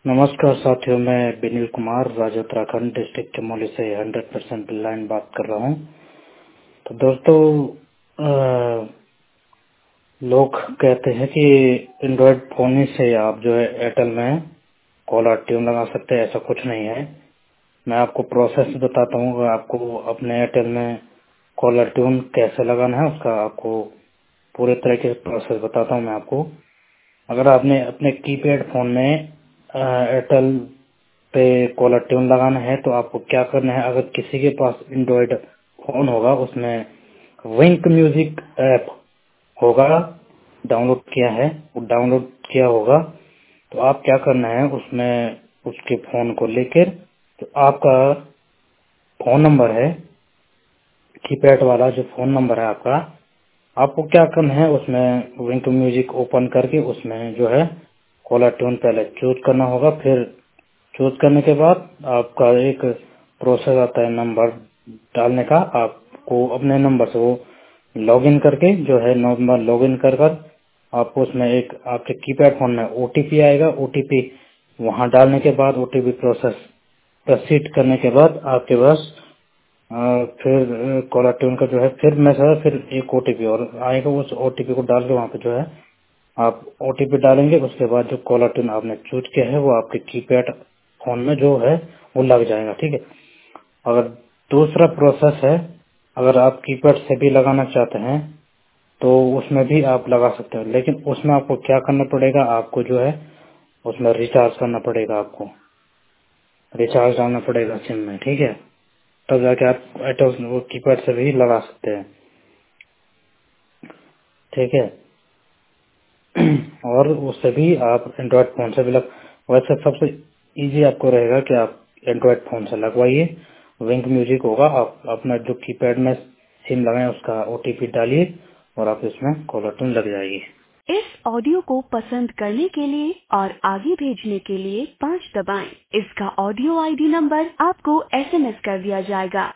नमस्कार साथियों, मैं बिनील कुमार राज्य उत्तराखंड डिस्ट्रिक्ट चमोली से 100% लाइन बात कर रहा हूं। तो दोस्तों, लोग कहते हैं कि एंड्रॉयड फोन ही से आप जो है एयरटेल में कॉलर ट्यून लगा सकते हैं। ऐसा कुछ नहीं है। मैं आपको प्रोसेस बताता हूँ। आपको अपने एयरटेल में कॉलर ट्यून कैसे लगाना है उसका आपको पूरे तरीके से प्रोसेस बताता हूँ मैं आपको। अगर आपने अपने कीपैड फोन में एयरटेल पे कॉलर ट्यून लगाना है तो आपको क्या करना है। अगर किसी के पास एंड्रॉइड फोन होगा, उसमें विंक म्यूजिक ऐप होगा, डाउनलोड किया है, वो डाउनलोड किया होगा, तो आप क्या करना है, उसमें उसके फोन को लेकर तो आपका फोन नंबर है, कीपैड वाला जो फोन नंबर है आपका, आपको क्या करना है, उसमें विंक म्यूजिक ओपन करके उसमें जो है कॉलर ट्यून पहले चूज करना होगा। फिर चूज करने के बाद आपका एक प्रोसेस आता है नंबर डालने का। आपको अपने नंबर से वो लॉगिन करके जो है नंबर लॉगिन कर कर आपको उसमें एक आपके कीपैड फोन में ओटीपी आएगा। ओटीपी वहां डालने के बाद ओटीपी प्रोसेस प्रोसीड करने के बाद आपके पास फिर कॉलर ट्यून का जो है फिर मैसेज, फिर एक ओटीपी और आएगा। उस ओटीपी को डाल के वहाँ पे जो है आप ओटीपी डालेंगे। उसके बाद जो कॉलर ट्यून आपने चूज किया है वो आपके कीपैड फोन में जो है वो लग जाएगा। ठीक है। अगर दूसरा प्रोसेस है, अगर आप कीपैड से भी लगाना चाहते हैं तो उसमें भी आप लगा सकते हो, लेकिन उसमें आपको क्या करना पड़ेगा, आपको जो है उसमें रिचार्ज करना पड़ेगा। आपको रिचार्ज डालना पड़ेगा सिम में। ठीक है। तब जाके आप एयरटेल वो कीपैड से भी लगा सकते हैं। ठीक है। और उससे भी आप एंड्रॉइड फोन से भी वैसे सबसे इजी आपको रहेगा कि आप एंड्रॉइड फोन से लगवाइए। विंक म्यूजिक होगा, आप अपना जो कीपैड में सिम लगाए उसका ओटीपी डालिए और आप इसमें कॉलर ट्यून लग जाएगी। इस ऑडियो को पसंद करने के लिए और आगे भेजने के लिए 5 दबाएं। इसका ऑडियो आईडी नंबर आपको एसएमएस कर दिया जाएगा।